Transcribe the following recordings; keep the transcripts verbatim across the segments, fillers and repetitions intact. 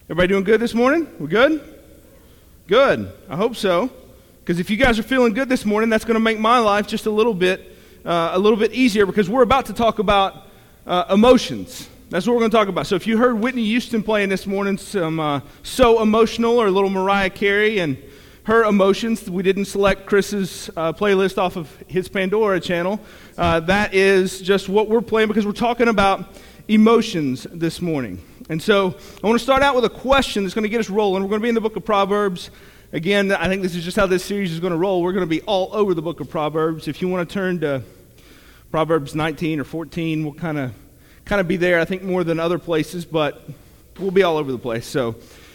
Everybody doing good this morning? We good? Good. I hope so. Because if you guys are feeling good this morning, that's going to make my life just a little bit, uh, a little bit easier. Because we're about to talk about uh, emotions. That's what we're going to talk about. So if you heard Whitney Houston playing this morning, some uh, So Emotional, or a little Mariah Carey and her emotions. We didn't select Chris's uh, playlist off of his Pandora channel. Uh, that is just what we're playing because we're talking about emotions this morning. And so I want to start out with a question that's going to get us rolling. We're going to be in the book of Proverbs. Again, I think this is just how this series is going to roll. We're going to be all over the book of Proverbs. If you want to turn to Proverbs nineteen or fourteen, we'll kind of kind of be there, I think, more than other places, but we'll be all over the place. So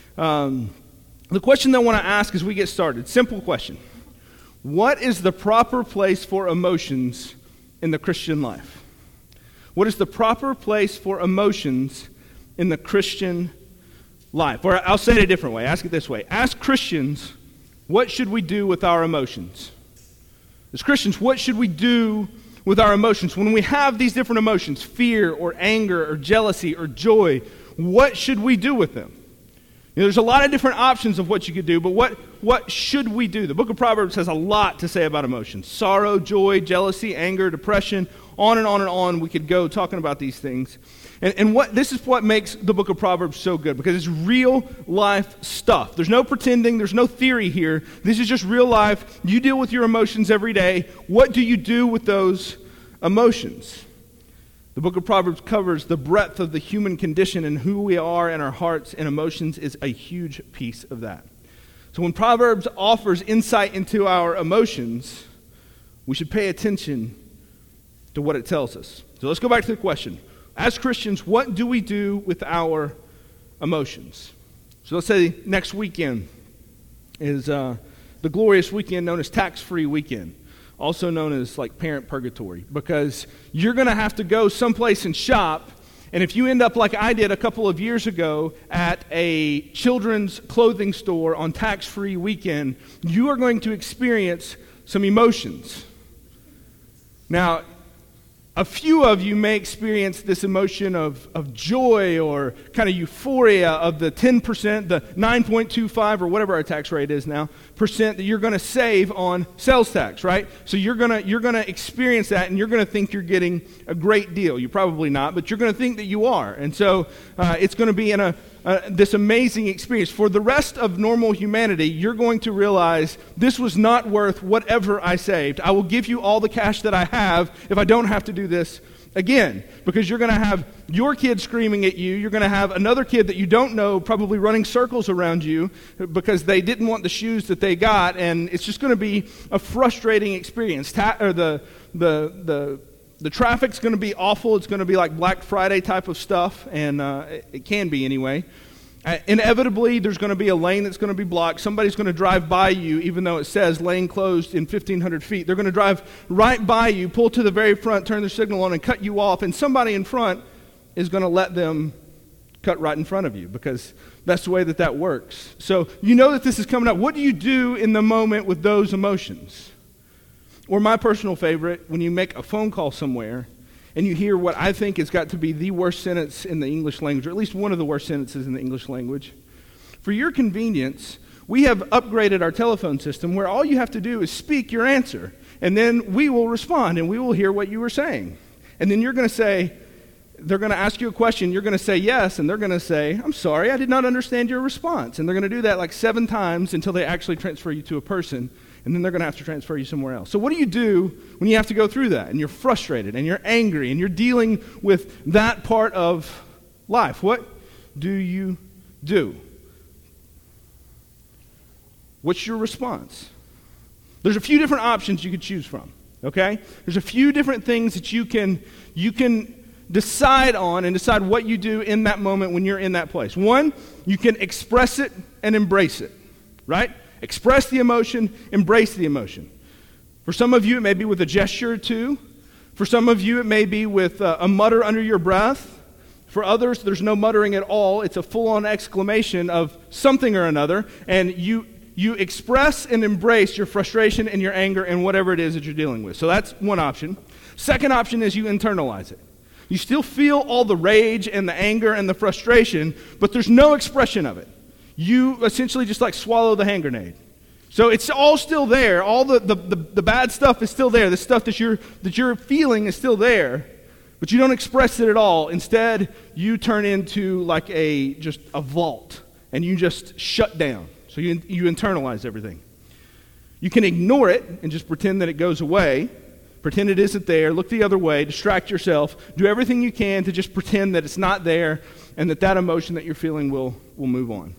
um, the question that I want to ask as we get started, simple question. What is the proper place for emotions in the Christian life? What is the proper place for emotions in the Christian life? Or I'll say it a different way. Ask it this way. Ask Christians, what should we do with our emotions? As Christians, what should we do with our emotions? When we have these different emotions, fear or anger or jealousy or joy, what should we do with them? You know, there's a lot of different options of what you could do, but what, what should we do? The book of Proverbs has a lot to say about emotions. Sorrow, joy, jealousy, anger, depression, on and on and on we could go talking about these things. And, and what this is what makes the book of Proverbs so good, because it's real life stuff. There's no pretending, there's no theory here. This is just real life. You deal with your emotions every day. What do you do with those emotions? The book of Proverbs covers the breadth of the human condition, and who we are and our hearts and emotions is a huge piece of that. So when Proverbs offers insight into our emotions, we should pay attention to what it tells us. So let's go back to the question. As Christians, what do we do with our emotions? So let's say next weekend is uh, the glorious weekend known as tax-free weekend, also known as like parent purgatory, because you're going to have to go someplace and shop, and if you end up like I did a couple of years ago at a children's clothing store on tax-free weekend, you are going to experience some emotions. Now, a few of you may experience this emotion of, of joy or kind of euphoria of the ten percent, the nine point two five or whatever our tax rate is now, percent that you're going to save on sales tax, right? So you're going to you're going to experience that, and you're going to think you're getting a great deal. You're probably not, but you're going to think that you are. And so uh, it's going to be in a Uh, this amazing experience. For the rest of normal humanity, you're going to realize this was not worth whatever I saved. I will give you all the cash that I have if I don't have to do this again. Because you're going to have your kid screaming at you. You're going to have another kid that you don't know probably running circles around you because they didn't want the shoes that they got. And it's just going to be a frustrating experience. Ta- or the the the The traffic's going to be awful. It's going to be like Black Friday type of stuff, and uh, it, it can be anyway. Uh, inevitably, there's going to be a lane that's going to be blocked. Somebody's going to drive by you, even though it says lane closed in fifteen hundred feet. They're going to drive right by you, pull to the very front, turn their signal on, and cut you off, and somebody in front is going to let them cut right in front of you, because that's the way that that works. So you know that this is coming up. What do you do in the moment with those emotions? Or my personal favorite, when you make a phone call somewhere and you hear what I think has got to be the worst sentence in the English language, or at least one of the worst sentences in the English language. For your convenience, we have upgraded our telephone system where all you have to do is speak your answer, and then we will respond and we will hear what you were saying. And then you're going to say, they're going to ask you a question, you're going to say yes, and they're going to say, I'm sorry, I did not understand your response. And they're going to do that like seven times until they actually transfer you to a person. And then they're going to have to transfer you somewhere else. So what do you do when you have to go through that, and you're frustrated, and you're angry, and you're dealing with that part of life? What do you do? What's your response? There's a few different options you could choose from, okay? There's a few different things that you can you can decide on and decide what you do in that moment when you're in that place. One, you can express it and embrace it, right? Express the emotion, embrace the emotion. For some of you, it may be with a gesture or two. For some of you, it may be with uh, a mutter under your breath. For others, there's no muttering at all. It's a full-on exclamation of something or another, and you you express and embrace your frustration and your anger and whatever it is that you're dealing with. So that's one option. Second option is you internalize it. You still feel all the rage and the anger and the frustration, but there's no expression of it. You essentially just like swallow the hand grenade. So it's all still there. All the, the, the, the bad stuff is still there. The stuff that you're, that you're feeling is still there, but you don't express it at all. Instead, you turn into like a just a vault, and you just shut down. So you, you internalize everything. You can ignore it and just pretend that it goes away. Pretend it isn't there, look the other way, distract yourself, do everything you can to just pretend that it's not there and that that emotion that you're feeling will, will move on.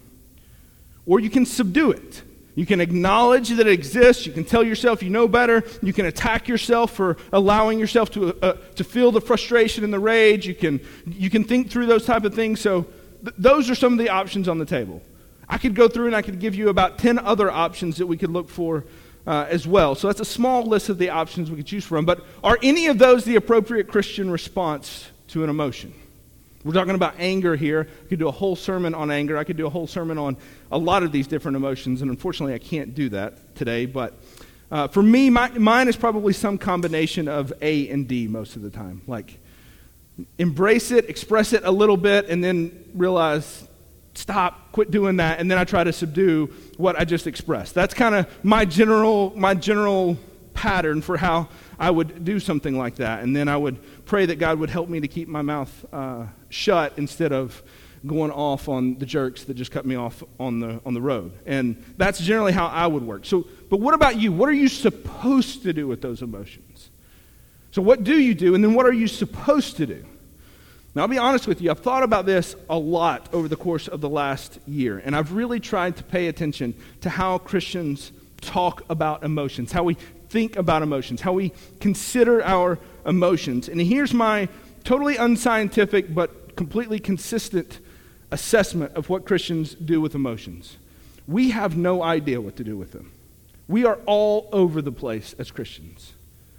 Or you can subdue it. You can acknowledge that it exists, you can tell yourself you know better, you can attack yourself for allowing yourself to uh, to feel the frustration and the rage, you can, you can think through those type of things. So th- those are some of the options on the table. I could go through and I could give you about ten other options that we could look for Uh, as well. So that's a small list of the options we could choose from. But are any of those the appropriate Christian response to an emotion? We're talking about anger here. I could do a whole sermon on anger. I could do a whole sermon on a lot of these different emotions, and unfortunately I can't do that today. But uh, for me, my, mine is probably some combination of A and D most of the time. Like, embrace it, express it a little bit, and then realize, stop, quit doing that, and then I try to subdue what I just expressed. That's kind of my general my general pattern for how I would do something like that. And then I would pray that God would help me to keep my mouth uh, shut instead of going off on the jerks that just cut me off on the on the road. And that's generally how I would work. So, but what about you? What are you supposed to do with those emotions? So what do you do, and then what are you supposed to do? Now, I'll be honest with you, I've thought about this a lot over the course of the last year, and I've really tried to pay attention to how Christians talk about emotions, how we think about emotions, how we consider our emotions. And here's my totally unscientific but completely consistent assessment of what Christians do with emotions. We have no idea what to do with them. We are all over the place as Christians.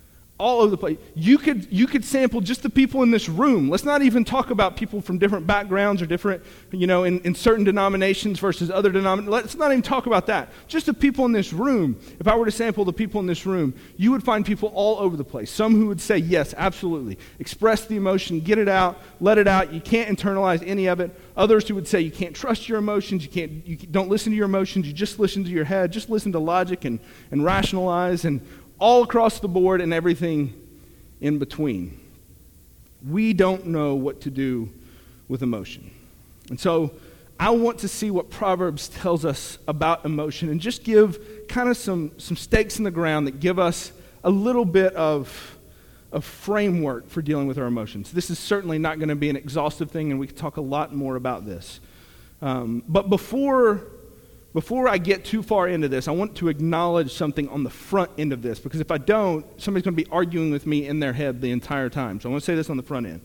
All over the place. You could you could sample just the people in this room. Let's not even talk about people from different backgrounds or different, you know, in, in certain denominations versus other denominations. Let's not even talk about that. Just the people in this room. If I were to sample the people in this room, you would find people all over the place. Some who would say, yes, absolutely. Express the emotion, get it out, let it out. You can't internalize any of it. Others who would say you can't trust your emotions, you can't, you don't listen to your emotions, you just listen to your head, just listen to logic and, and rationalize, and all across the board and everything in between. We don't know what to do with emotion. And so I want to see what Proverbs tells us about emotion and just give kind of some, some stakes in the ground that give us a little bit of a framework for dealing with our emotions. This is certainly not going to be an exhaustive thing, and we can talk a lot more about this. Um, but before... Before I get too far into this, I want to acknowledge something on the front end of this, because if I don't, somebody's going to be arguing with me in their head the entire time. So I want to say this on the front end.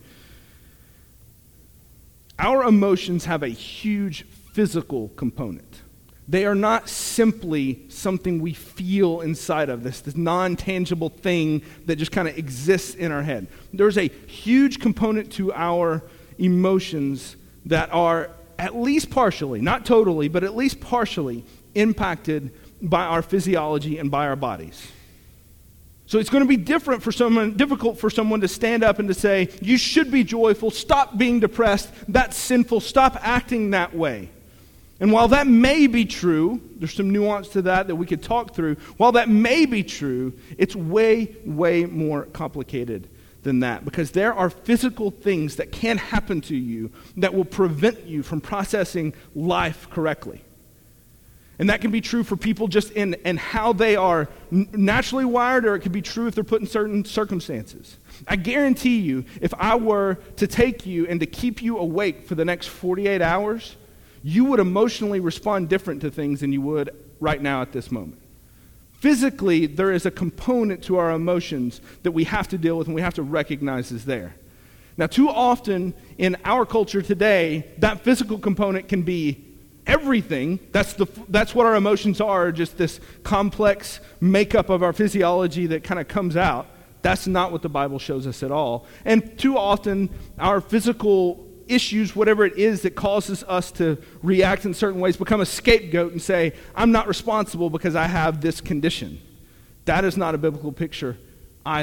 Our emotions have a huge physical component. They are not simply something we feel inside of this, this non-tangible thing that just kind of exists in our head. There's a huge component to our emotions that are at least partially, not totally, but at least partially impacted by our physiology and by our bodies. So it's going to be different for someone, difficult for someone to stand up and to say, you should be joyful, stop being depressed, that's sinful, stop acting that way. And while that may be true, there's some nuance to that that we could talk through. While that may be true, it's way, way more complicated than that, because there are physical things that can happen to you that will prevent you from processing life correctly. And that can be true for people just in, in how they are naturally wired, or it could be true if they're put in certain circumstances. I guarantee you, if I were to take you and to keep you awake for the next forty-eight hours, you would emotionally respond different to things than you would right now at this moment. Physically, there is a component to our emotions that we have to deal with and we have to recognize is there. Now, too often in our culture today, that physical component can be everything. That's the that's what our emotions are, just this complex makeup of our physiology that kind of comes out. That's not what the Bible shows us at all. And too often, our physical issues, whatever it is that causes us to react in certain ways, become a scapegoat and say, I'm not responsible because I have this condition. That is not a biblical picture either.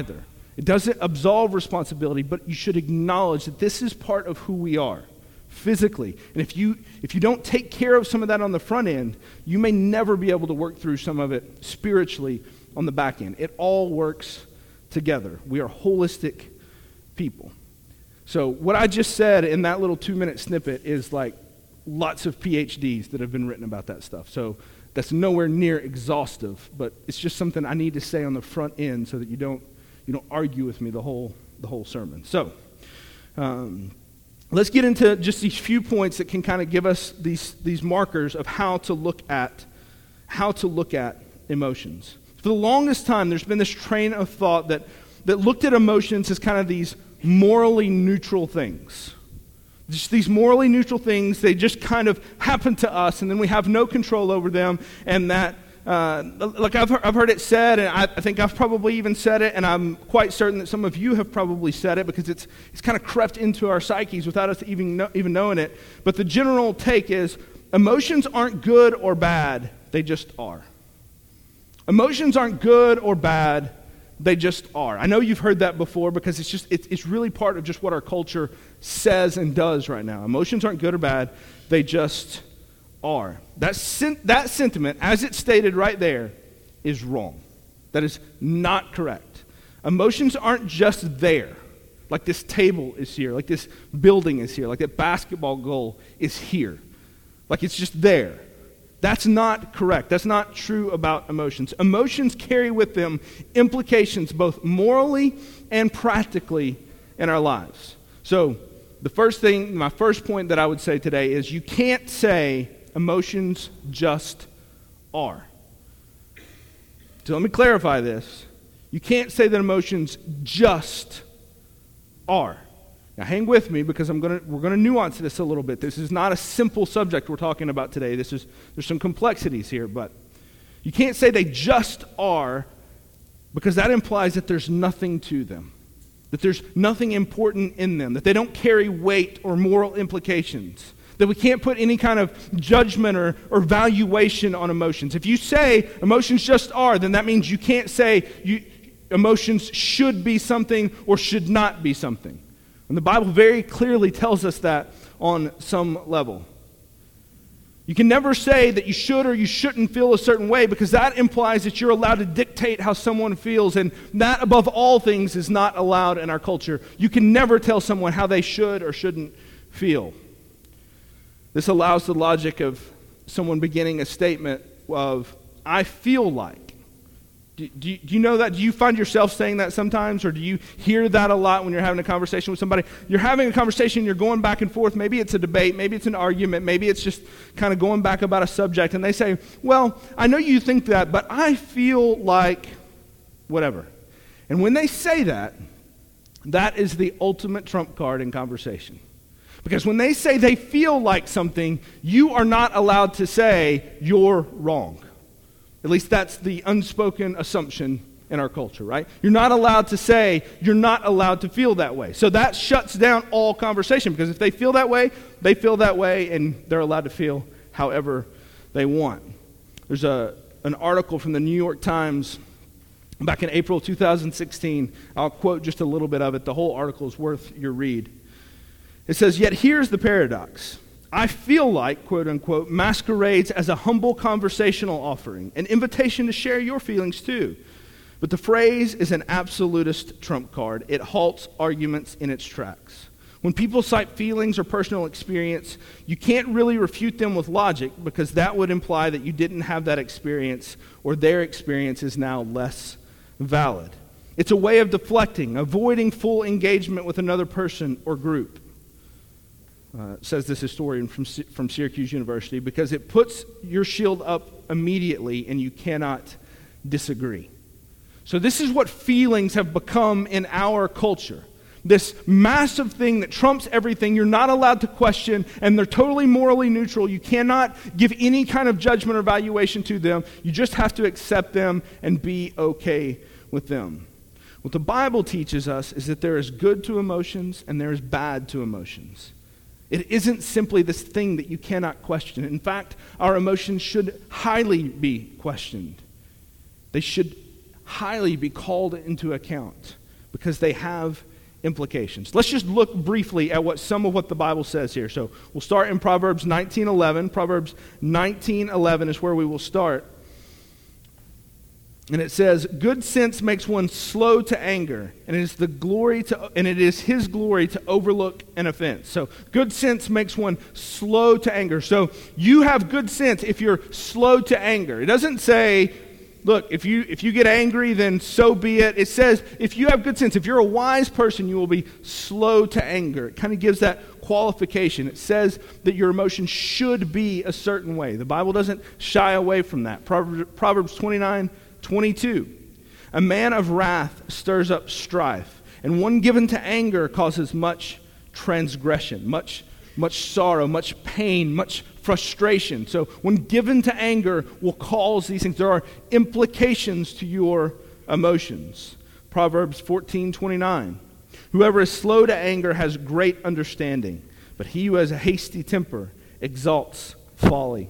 It doesn't absolve responsibility, but you should acknowledge that this is part of who we are physically. And if you if you don't take care of some of that on the front end, you may never be able to work through some of it spiritually on the back end. It all works together. We are holistic people. So what I just said in that little two-minute snippet is like lots of P H Ds that have been written about that stuff. So that's nowhere near exhaustive, but it's just something I need to say on the front end so that you don't you don't argue with me the whole the whole sermon. So um, let's get into just these few points that can kind of give us these these markers of how to look at how to look at emotions. For the longest time, there's been this train of thought that that looked at emotions as kind of these morally neutral things. Just these morally neutral things, they just kind of happen to us, and then we have no control over them, and that, uh, like I've heard, I've heard it said, and I, I think I've probably even said it, and I'm quite certain that some of you have probably said it, because it's it's kind of crept into our psyches without us even, know, even knowing it, but the general take is, emotions aren't good or bad, they just are. Emotions aren't good or bad, they just are. I know you've heard that before because it's just it's, it's really part of just what our culture says and does right now. Emotions aren't good or bad, they just are. That, sen- that sentiment, as it's stated right there, is wrong. That is not correct. Emotions aren't just there, like this table is here, like this building is here, like that basketball goal is here. Like it's just there. That's not correct. That's not true about emotions. Emotions carry with them implications both morally and practically in our lives. So the first thing, my first point that I would say today is you can't say emotions just are. So let me clarify this. You can't say that emotions just are. Now hang with me because I'm gonna we're gonna nuance this a little bit. This is not a simple subject we're talking about today. This is there's some complexities here, but you can't say they just are because that implies that there's nothing to them, that there's nothing important in them, that they don't carry weight or moral implications, that we can't put any kind of judgment or, or valuation on emotions. If you say emotions just are, then that means you can't say you, emotions should be something or should not be something. And the Bible very clearly tells us that on some level. You can never say that you should or you shouldn't feel a certain way because that implies that you're allowed to dictate how someone feels, and that above all things is not allowed in our culture. You can never tell someone how they should or shouldn't feel. This allows the logic of someone beginning a statement of, I feel like. Do, do, do you know that? Do you find yourself saying that sometimes, or do you hear that a lot when you're having a conversation with somebody? You're having a conversation, you're going back and forth. Maybe it's a debate, maybe it's an argument, maybe it's just kind of going back about a subject, and they say, well, I know you think that, but I feel like whatever. And when they say that, that is the ultimate trump card in conversation. Because when they say they feel like something, you are not allowed to say you're wrong. At least that's the unspoken assumption in our culture, right? You're not allowed to say you're not allowed to feel that way. So that shuts down all conversation, because if they feel that way, they feel that way, and they're allowed to feel however they want. There's a an article from the New York Times back in April of two thousand sixteen. I'll quote just a little bit of it. The whole article is worth your read. It says, "Yet here's the paradox. I feel like, quote unquote, masquerades as a humble conversational offering, an invitation to share your feelings too. But the phrase is an absolutist trump card. It halts arguments in its tracks. When people cite feelings or personal experience, you can't really refute them with logic, because that would imply that you didn't have that experience, or their experience is now less valid. It's a way of deflecting, avoiding full engagement with another person or group." Uh, says this historian from from Syracuse University, because it puts your shield up immediately and you cannot disagree. So this is what feelings have become in our culture. This massive thing that trumps everything. You're not allowed to question, and they're totally morally neutral. You cannot give any kind of judgment or valuation to them. You just have to accept them and be okay with them. What the Bible teaches us is that there is good to emotions and there is bad to emotions. It isn't simply this thing that you cannot question. In fact, our emotions should highly be questioned. They should highly be called into account. because they have implications. Let's just look briefly at what some of what the Bible says here. So we'll start in Proverbs nineteen eleven. Proverbs nineteen eleven is where we will start. And it says, "Good sense makes one slow to anger, and it is the glory to and it is his glory to overlook an offense." So good sense makes one slow to anger. So you have good sense if you're slow to anger. It doesn't say, look, if you if you get angry, then so be it. It says if you have good sense, if you're a wise person, you will be slow to anger. It kind of gives that qualification. It says that your emotions should be a certain way. The Bible doesn't shy away from that. Proverbs twenty-nine twenty-two. "A man of wrath stirs up strife, and one given to anger causes much transgression," much much sorrow, much pain, much frustration. So when given to anger will cause these things. There are implications to your emotions. Proverbs fourteen twenty-nine. "Whoever is slow to anger has great understanding, but he who has a hasty temper exalts folly."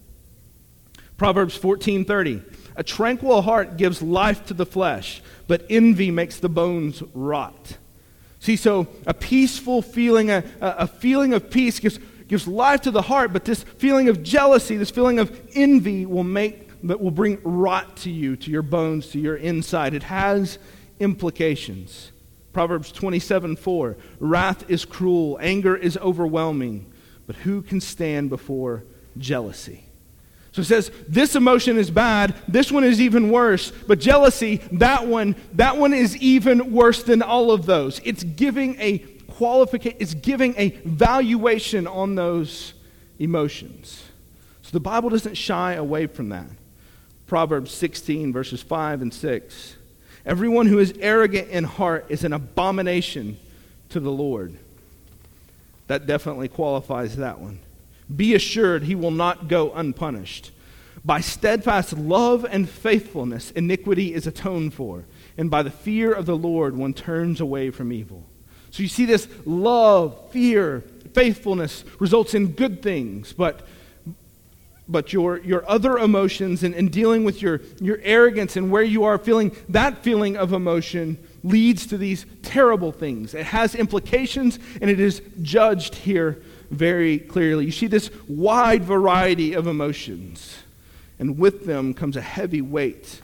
Proverbs fourteen thirty. "A tranquil heart gives life to the flesh, but envy makes the bones rot." See, so a peaceful feeling, a, a feeling of peace gives, gives life to the heart, but this feeling of jealousy, this feeling of envy will make, that will bring rot to you, to your bones, to your inside. It has implications. Proverbs twenty-seven four. "Wrath is cruel, anger is overwhelming, but who can stand before jealousy?" So it says, this emotion is bad, this one is even worse, but jealousy, that one, that one is even worse than all of those. It's giving a qualification, it's giving a valuation on those emotions. So the Bible doesn't shy away from that. Proverbs sixteen, verses five and six. "Everyone who is arrogant in heart is an abomination to the Lord." That definitely qualifies that one. "Be assured he will not go unpunished. By steadfast love and faithfulness, iniquity is atoned for, and by the fear of the Lord one turns away from evil." So you see this love, fear, faithfulness results in good things, but but your, your other emotions and, and dealing with your, your arrogance and where you are feeling, that feeling of emotion leads to these terrible things. It has implications, and it is judged here very clearly. You see this wide variety of emotions, and with them comes a heavy weight,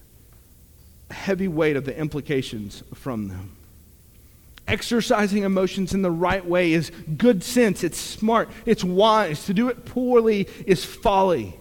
a heavy weight of the implications from them. Exercising emotions in the right way is good sense, it's smart, it's wise. To do it poorly is folly.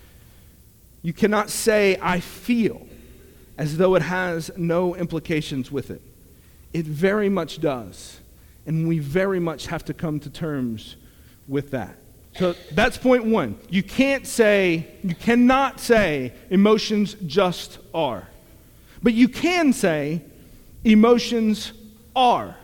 You cannot say, "I feel," as though it has no implications with it. It very much does. And we very much have to come to terms with that. So that's point one. You can't say, you cannot say emotions just are. But you can say emotions are.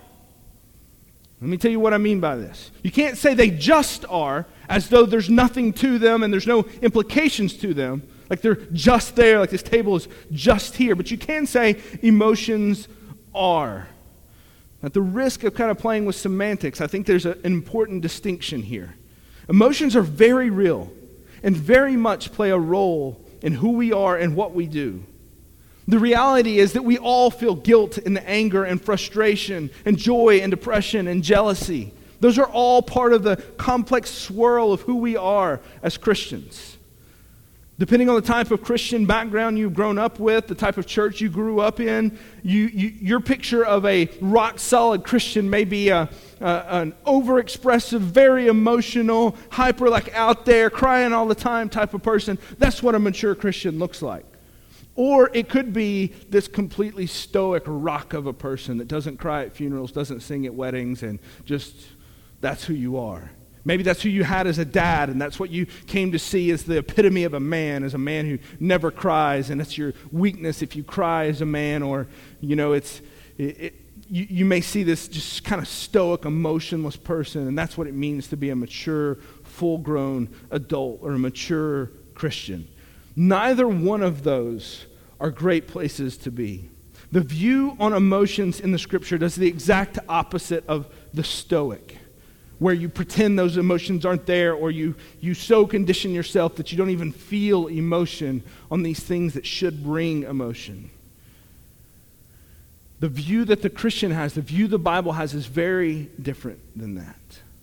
Let me tell you what I mean by this. You can't say they just are as though there's nothing to them and there's no implications to them. Like they're just there, like this table is just here. But you can say emotions are. At the risk of kind of playing with semantics, I think there's a, an important distinction here. Emotions are very real and very much play a role in who we are and what we do. The reality is that we all feel guilt and anger and frustration and joy and depression and jealousy. Those are all part of the complex swirl of who we are as Christians. Depending on the type of Christian background you've grown up with, the type of church you grew up in, you, you, your picture of a rock-solid Christian may be a, a, an overexpressive, very emotional, hyper, like out there, crying all the time type of person. That's what a mature Christian looks like. Or it could be this completely stoic rock of a person that doesn't cry at funerals, doesn't sing at weddings, and just, that's who you are. Maybe that's who you had as a dad, and that's what you came to see as the epitome of a man, as a man who never cries, and that's your weakness if you cry as a man, or, you know, it's, it, it, you, you may see this just kind of stoic, emotionless person, and that's what it means to be a mature, full-grown adult or a mature Christian. Neither one of those are great places to be. The view on emotions in the Scripture does the exact opposite of the stoic, where you pretend those emotions aren't there, or you, you so condition yourself that you don't even feel emotion on these things that should bring emotion. The view that the Christian has, the view the Bible has, is very different than that.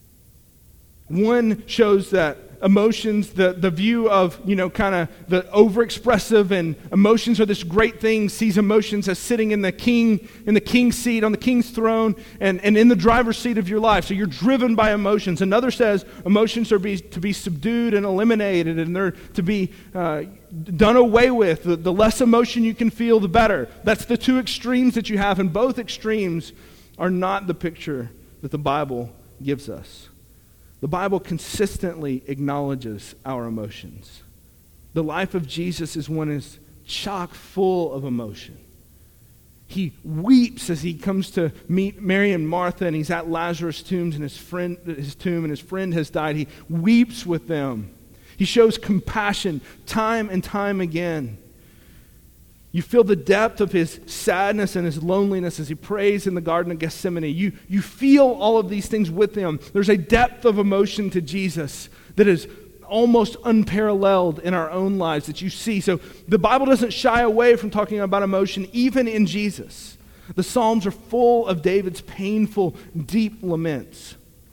One shows that emotions, the, the view of, you know, kind of the overexpressive and emotions are this great thing, sees emotions as sitting in the king, in the king's seat, on the king's throne, and, and in the driver's seat of your life. So you're driven by emotions. Another says emotions are be, to be subdued and eliminated, and they're to be uh, done away with. The, the less emotion you can feel, the better. That's the two extremes that you have, and both extremes are not the picture that the Bible gives us. The Bible consistently acknowledges our emotions. The life of Jesus is one is chock full of emotion. He weeps as he comes to meet Mary and Martha, and he's at Lazarus' tomb, and his friend, his tomb, and his friend has died. He weeps with them. He shows compassion time and time again. You feel the depth of his sadness and his loneliness as he prays in the Garden of Gethsemane. You, you feel all of these things with him. There's a depth of emotion to Jesus that is almost unparalleled in our own lives that you see. So the Bible doesn't shy away from talking about emotion, even in Jesus. The Psalms are full of David's painful, deep laments.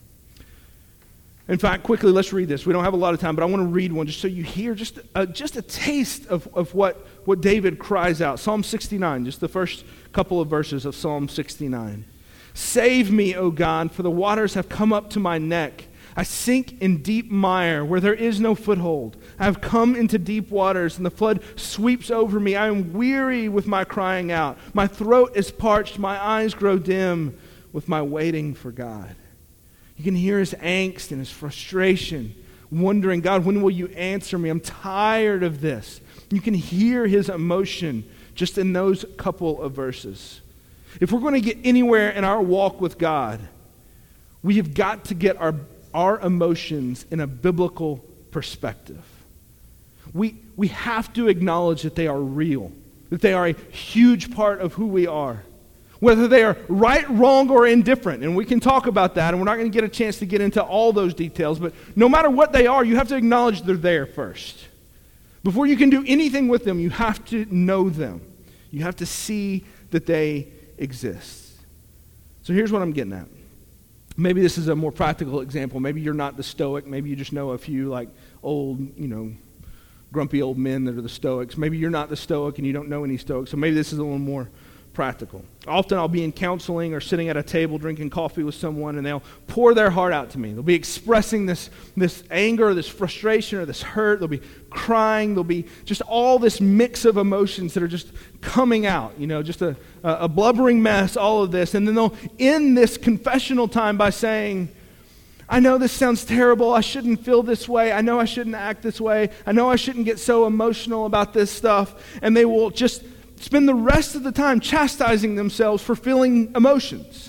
In fact, quickly, let's read this. We don't have a lot of time, but I want to read one just so you hear just a, just a taste of, of what, what David cries out. Psalm sixty-nine, just the first couple of verses of Psalm sixty-nine. Save me, O God, for the waters have come up to my neck. I sink in deep mire where there is no foothold. I have come into deep waters, and the flood sweeps over me. I am weary with my crying out. My throat is parched. My eyes grow dim with my waiting for God. You can hear his angst and his frustration, wondering, God, when will you answer me? I'm tired of this. You can hear his emotion just in those couple of verses. If we're going to get anywhere in our walk with God, we have got to get our, our emotions in a biblical perspective. We, we have to acknowledge that they are real, that they are a huge part of who we are. Whether they are right, wrong, or indifferent. And we can talk about that, and we're not going to get a chance to get into all those details. But no matter what they are, you have to acknowledge they're there first. Before you can do anything with them, you have to know them. You have to see that they exist. So here's what I'm getting at. Maybe this is a more practical example. Maybe you're not the Stoic. Maybe you just know a few like old, you know, grumpy old men that are the Stoics. Maybe you're not the Stoic and you don't know any Stoics. So maybe this is a little more practical. Often I'll be in counseling or sitting at a table drinking coffee with someone, and they'll pour their heart out to me. They'll be expressing this, this anger or this frustration or this hurt. They'll be crying. There'll be just all this mix of emotions that are just coming out, you know, just a, a blubbering mess, all of this. And then they'll end this confessional time by saying, I know this sounds terrible. I shouldn't feel this way. I know I shouldn't act this way. I know I shouldn't get so emotional about this stuff. And they will just spend the rest of the time chastising themselves for feeling emotions.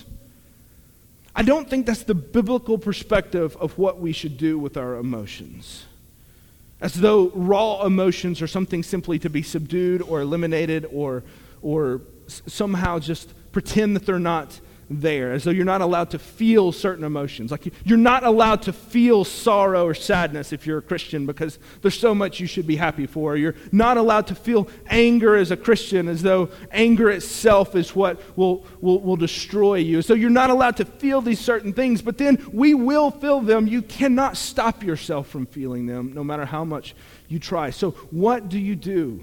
I don't think that's the biblical perspective of what we should do with our emotions. As though raw emotions are something simply to be subdued or eliminated or, or somehow just pretend that they're not there, as though you're not allowed to feel certain emotions. Like you're not allowed to feel sorrow or sadness if you're a Christian because there's so much you should be happy for. You're not allowed to feel anger as a Christian, as though anger itself is what will, will, will destroy you. So you're not allowed to feel these certain things, but then we will feel them. You cannot stop yourself from feeling them, no matter how much you try. So what do you do?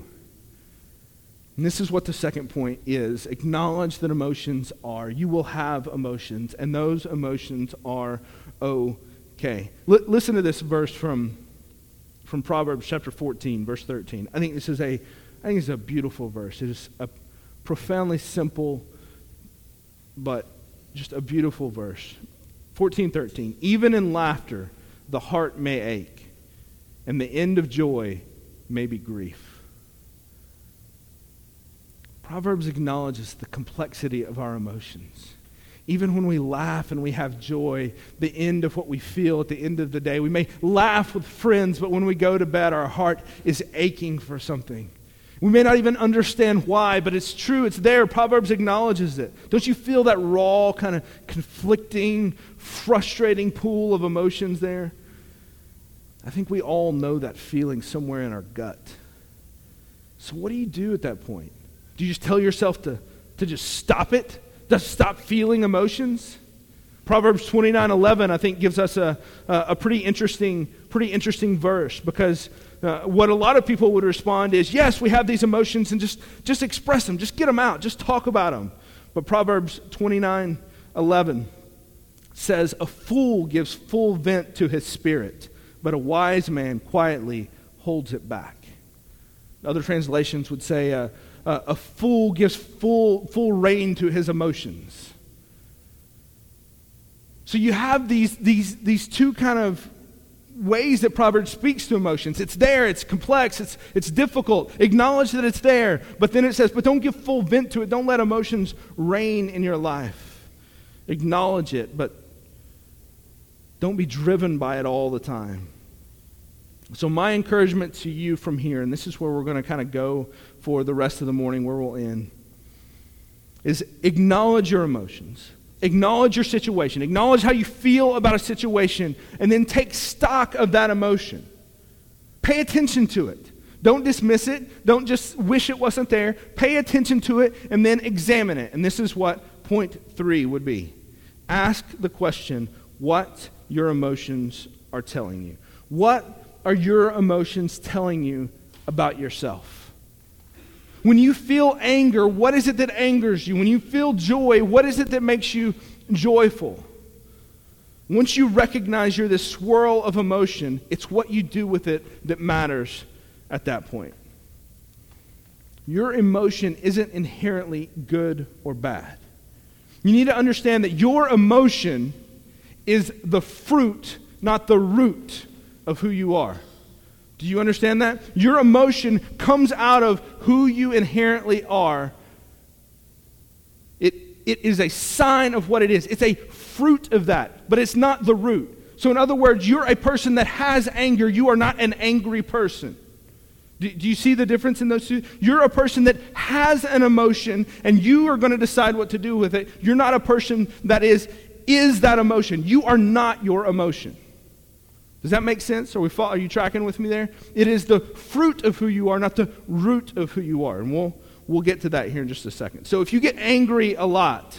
And this is what the second point is. Acknowledge that emotions are. You will have emotions, and those emotions are okay. L- listen to this verse from, from Proverbs chapter fourteen, verse thirteen. I think this is a, I think it's a beautiful verse. It is a profoundly simple, but just a beautiful verse. fourteen thirteen. Even in laughter, the heart may ache, and the end of joy may be grief. Proverbs acknowledges the complexity of our emotions. Even when we laugh and we have joy, the end of what we feel at the end of the day, we may laugh with friends, but when we go to bed, our heart is aching for something. We may not even understand why, but it's true. It's there. Proverbs acknowledges it. Don't you feel that raw, kind of conflicting, frustrating pool of emotions there? I think we all know that feeling somewhere in our gut. So what do you do at that point? Do you just tell yourself to to just stop it, to stop feeling emotions. Proverbs twenty-nine eleven, I think, gives us a, a, a pretty interesting, pretty interesting verse, because uh, what a lot of people would respond is, yes, we have these emotions, and just, just express them, just get them out, just talk about them. But Proverbs twenty-nine eleven says, a fool gives full vent to his spirit, but a wise man quietly holds it back. Other translations would say, uh, uh, a fool gives full, full rein to his emotions. So you have these, these, these two kind of ways that Proverbs speaks to emotions. It's there, it's complex, it's, it's difficult. Acknowledge that it's there, but then it says, but don't give full vent to it. Don't let emotions reign in your life. Acknowledge it, but don't be driven by it all the time. So my encouragement to you from here, and this is where we're going to kind of go for the rest of the morning, where we'll end, is acknowledge your emotions. Acknowledge your situation. Acknowledge how you feel about a situation, and then take stock of that emotion. Pay attention to it. Don't dismiss it. Don't just wish it wasn't there. Pay attention to it, and then examine it. And this is what point three would be. Ask the question, what your emotions are telling you. What are your emotions telling you about yourself? When you feel anger, what is it that angers you? When you feel joy, what is it that makes you joyful? Once you recognize you're this swirl of emotion, it's what you do with it that matters at that point. Your emotion isn't inherently good or bad. You need to understand that your emotion is the fruit, not the root of who you are. Do you understand that? Your emotion comes out of who you inherently are. It, it is a sign of what it is. It's a fruit of that, but it's not the root. So in other words, you're a person that has anger. You are not an angry person. Do, do you see the difference in those two? You're a person that has an emotion, and you are going to decide what to do with it. You're not a person that is, is that emotion. You are not your emotion. Does that make sense? Are, we follow, are you tracking with me there? It is the fruit of who you are, not the root of who you are. And we'll, we'll get to that here in just a second. So if you get angry a lot,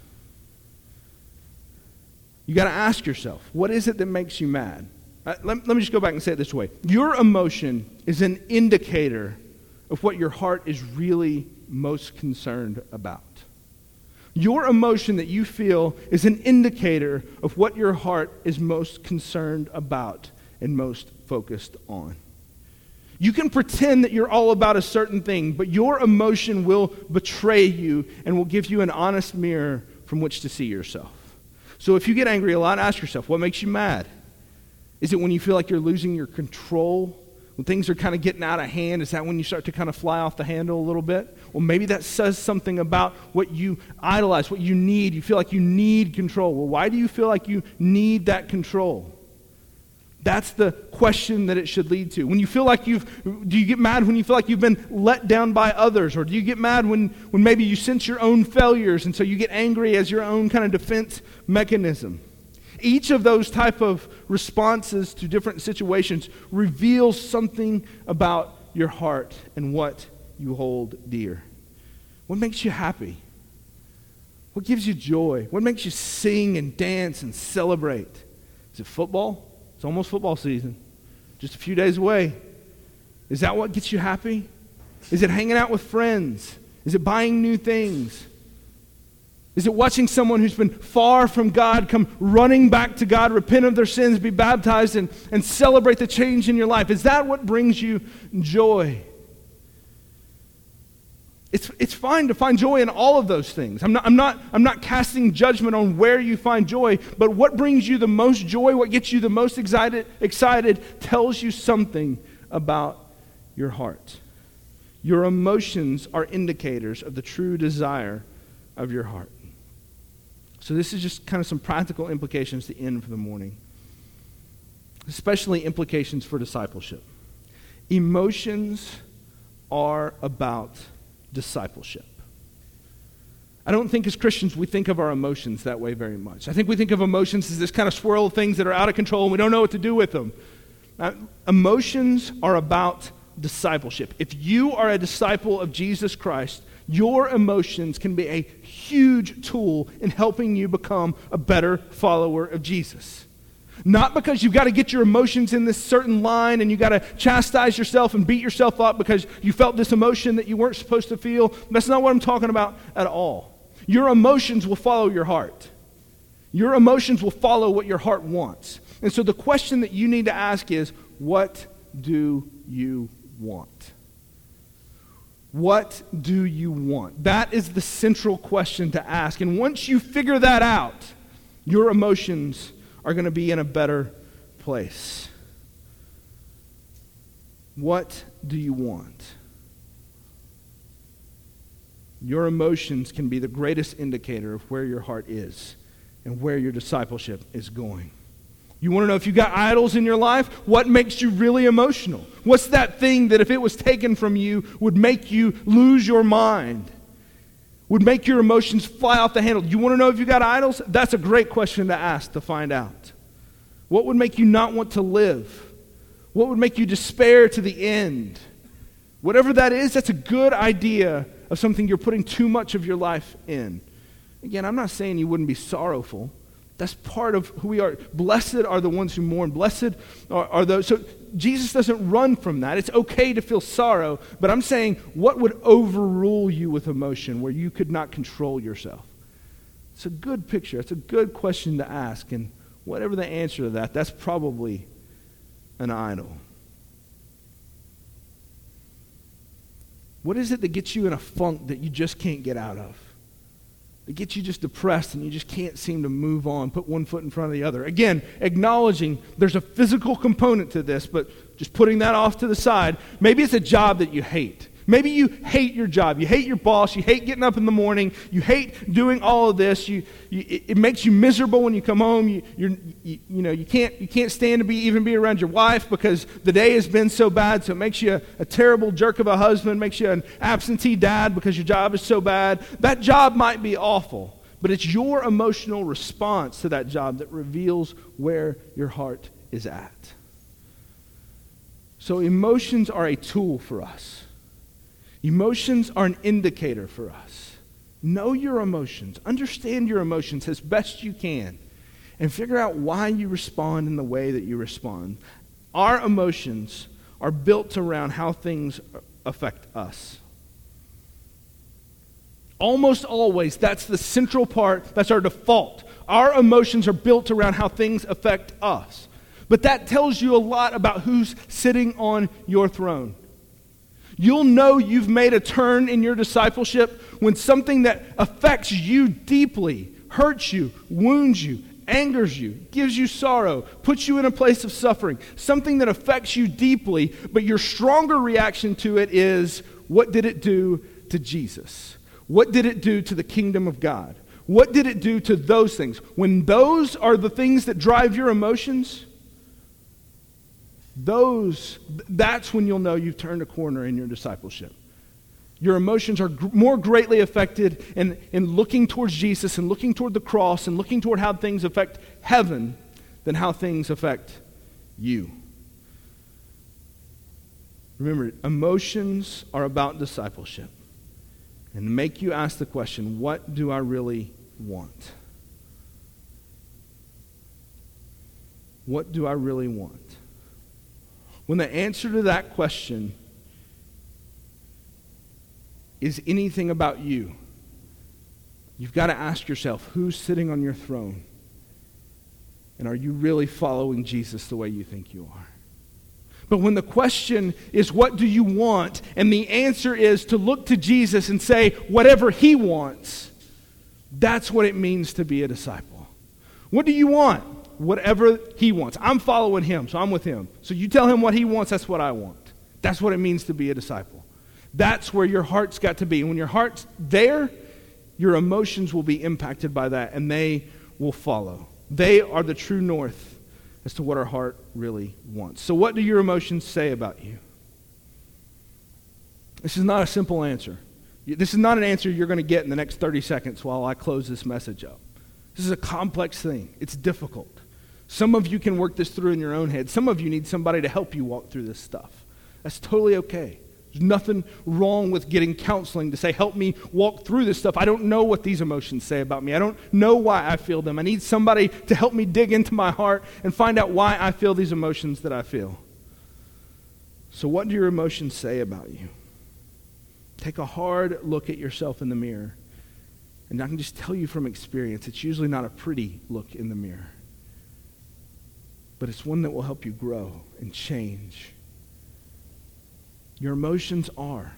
you got to ask yourself, what is it that makes you mad? Uh, let, let me just go back and say it this way. Your emotion is an indicator of what your heart is really most concerned about. Your emotion that you feel is an indicator of what your heart is most concerned about and most focused on. You can pretend that you're all about a certain thing, but your emotion will betray you and will give you an honest mirror from which to see yourself. So if you get angry a lot, ask yourself, what makes you mad? Is it when you feel like you're losing your control? When things are kind of getting out of hand, is that when you start to kind of fly off the handle a little bit? Well, maybe that says something about what you idolize, what you need. You feel like you need control. Well, why do you feel like you need that control? That's the question that it should lead to. When you feel like you've, do you get mad when you feel like you've been let down by others? Or do you get mad when, when maybe you sense your own failures and so you get angry as your own kind of defense mechanism? Each of those type of responses to different situations reveals something about your heart and what you hold dear. What makes you happy? What gives you joy? What makes you sing and dance and celebrate? Is it football? It's almost football season. Just a few days away. Is that what gets you happy? Is it hanging out with friends? Is it buying new things? Is it watching someone who's been far from God come running back to God, repent of their sins, be baptized, and, and celebrate the change in your life? Is that what brings you joy? It's, it's fine to find joy in all of those things. I'm not, I'm, not, I'm not casting judgment on where you find joy, but what brings you the most joy, what gets you the most excited, excited tells you something about your heart. Your emotions are indicators of the true desire of your heart. So this is just kind of some practical implications to end for the morning, especially implications for discipleship. Emotions are about discipleship. I don't think as Christians we think of our emotions that way very much. I think we think of emotions as this kind of swirl of things that are out of control and we don't know what to do with them. Uh, emotions are about discipleship. If you are a disciple of Jesus Christ, Your emotions can be a huge tool in helping you become a better follower of Jesus. Not because you've got to get your emotions in this certain line and you've got to chastise yourself and beat yourself up because you felt this emotion that you weren't supposed to feel. That's not what I'm talking about at all. Your emotions will follow your heart. Your emotions will follow what your heart wants. And so the question that you need to ask is, what do you want? What do you want? That is the central question to ask. And once you figure that out, your emotions are going to be in a better place. What do you want? Your emotions can be the greatest indicator of where your heart is and where your discipleship is going. You want to know if you got idols in your life? What makes you really emotional? What's that thing that if it was taken from you would make you lose your mind? Would make your emotions fly off the handle? You want to know if you got idols? That's a great question to ask to find out. What would make you not want to live? What would make you despair to the end? Whatever that is, that's a good idea of something you're putting too much of your life in. Again, I'm not saying you wouldn't be sorrowful. That's part of who we are. Blessed are the ones who mourn. Blessed are, are those. So Jesus doesn't run from that. It's okay to feel sorrow, but I'm saying what would overrule you with emotion where you could not control yourself? It's a good picture. It's a good question to ask, and whatever the answer to that, that's probably an idol. What is it that gets you in a funk that you just can't get out of? That gets you just depressed and you just can't seem to move on, put one foot in front of the other. Again, acknowledging there's a physical component to this, but just putting that off to the side. Maybe it's a job that you hate. Maybe you hate your job. You hate your boss. You hate getting up in the morning. You hate doing all of this. You, you it, it makes you miserable when you come home. You, you're, you, you know, you can't you can't stand to be even be around your wife because the day has been so bad. So it makes you a, a terrible jerk of a husband. Makes you an absentee dad because your job is so bad. That job might be awful, but it's your emotional response to that job that reveals where your heart is at. So emotions are a tool for us. Emotions are an indicator for us. Know your emotions. Understand your emotions as best you can. And figure out why you respond in the way that you respond. Our emotions are built around how things affect us. Almost always, that's the central part. That's our default. Our emotions are built around how things affect us. But that tells you a lot about who's sitting on your throne. You'll know you've made a turn in your discipleship when something that affects you deeply, hurts you, wounds you, angers you, gives you sorrow, puts you in a place of suffering, something that affects you deeply, but your stronger reaction to it is, what did it do to Jesus? What did it do to the kingdom of God? What did it do to those things? When those are the things that drive your emotions, Those, that's when you'll know you've turned a corner in your discipleship. Your emotions are gr- more greatly affected in, in looking towards Jesus and looking toward the cross and looking toward how things affect heaven than how things affect you. Remember, emotions are about discipleship and make you ask the question, what do I really want? What do I really want? When the answer to that question is anything about you, you've got to ask yourself, who's sitting on your throne? And are you really following Jesus the way you think you are? But when the question is, what do you want? And the answer is to look to Jesus and say, whatever he wants, that's what it means to be a disciple. What do you want? Whatever he wants. I'm following him, so I'm with him. So you tell him what he wants, that's what I want. That's what it means to be a disciple. That's where your heart's got to be. When your heart's there, your emotions will be impacted by that, and they will follow. They are the true north as to what our heart really wants. So what do your emotions say about you? This is not a simple answer. This is not an answer you're going to get in the next thirty seconds while I close this message up. This is a complex thing. It's difficult. Some of you can work this through in your own head. Some of you need somebody to help you walk through this stuff. That's totally okay. There's nothing wrong with getting counseling to say, help me walk through this stuff. I don't know what these emotions say about me. I don't know why I feel them. I need somebody to help me dig into my heart and find out why I feel these emotions that I feel. So what do your emotions say about you? Take a hard look at yourself in the mirror. And I can just tell you from experience, it's usually not a pretty look in the mirror. But it's one that will help you grow and change. Your emotions are.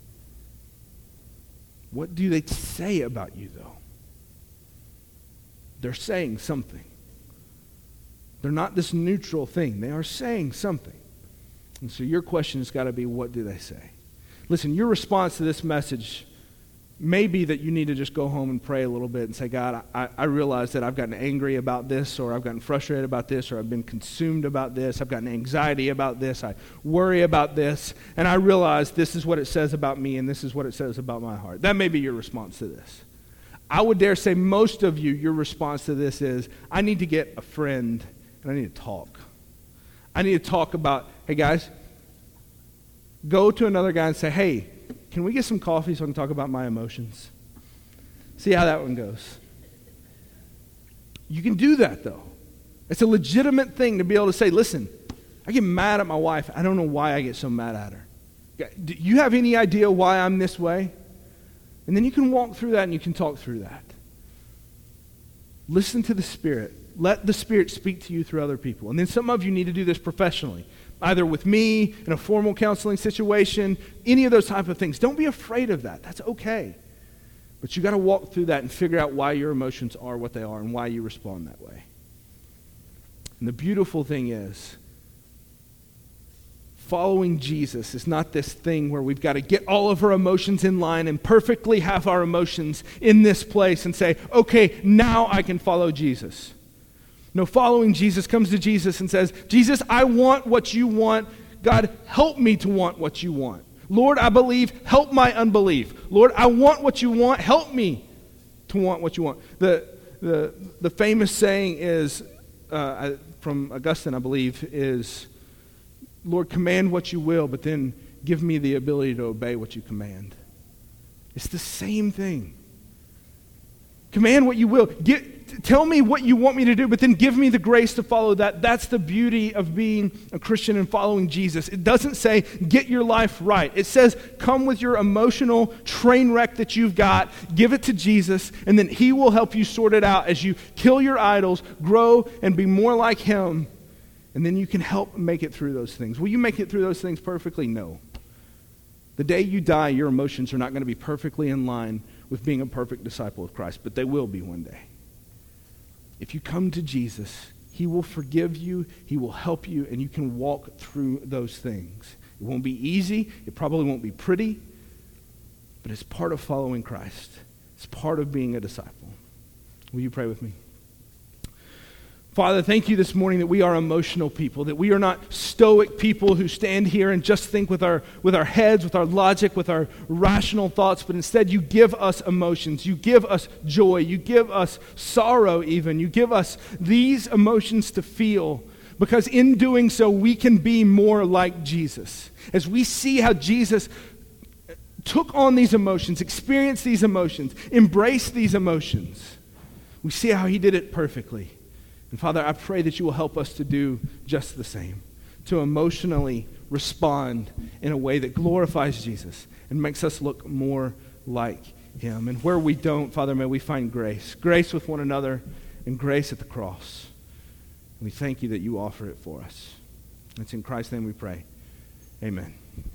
What do they say about you, though? They're saying something. They're not this neutral thing. They are saying something. And so your question has got to be, what do they say? Listen, your response to this message may be that you need to just go home and pray a little bit and say, God, I, I realize that I've gotten angry about this, or I've gotten frustrated about this, or I've been consumed about this, I've gotten anxiety about this, I worry about this, and I realize this is what it says about me and this is what it says about my heart. That may be your response to this. I would dare say most of you, your response to this is, I need to get a friend and I need to talk. I need to talk about, hey guys, go to another guy and say, hey, can we get some coffee so I can talk about my emotions? See how that one goes. You can do that, though. It's a legitimate thing to be able to say, listen, I get mad at my wife. I don't know why I get so mad at her. Do you have any idea why I'm this way? And then you can walk through that and you can talk through that. Listen to the Spirit. Let the Spirit speak to you through other people. And then some of you need to do this professionally. Either with me, in a formal counseling situation, any of those type of things. Don't be afraid of that. That's okay. But you got to walk through that and figure out why your emotions are what they are and why you respond that way. And the beautiful thing is, following Jesus is not this thing where we've got to get all of our emotions in line and perfectly have our emotions in this place and say, okay, now I can follow Jesus. No, following Jesus comes to Jesus and says, Jesus, I want what you want. God, help me to want what you want. Lord, I believe, help my unbelief. Lord, I want what you want. Help me to want what you want. The the, the famous saying is, uh, from Augustine, I believe, is, Lord, command what you will, but then give me the ability to obey what you command. It's the same thing. Command what you will. Get, tell me what you want me to do, but then give me the grace to follow that. That's the beauty of being a Christian and following Jesus. It doesn't say, get your life right. It says, come with your emotional train wreck that you've got, give it to Jesus, and then he will help you sort it out as you kill your idols, grow, and be more like him, and then you can help make it through those things. Will you make it through those things perfectly? No. The day you die, your emotions are not going to be perfectly in line with being a perfect disciple of Christ, but they will be one day. If you come to Jesus, he will forgive you, he will help you, and you can walk through those things. It won't be easy, it probably won't be pretty, but it's part of following Christ. It's part of being a disciple. Will you pray with me? Father, thank you this morning that we are emotional people, that we are not stoic people who stand here and just think with our with our heads, with our logic, with our rational thoughts, but instead you give us emotions, you give us joy, you give us sorrow even, you give us these emotions to feel, because in doing so we can be more like Jesus. As we see how Jesus took on these emotions, experienced these emotions, embraced these emotions, we see how he did it perfectly. And Father, I pray that you will help us to do just the same, to emotionally respond in a way that glorifies Jesus and makes us look more like him. And where we don't, Father, may we find grace, grace with one another and grace at the cross. And we thank you that you offer it for us. It's in Christ's name we pray. Amen.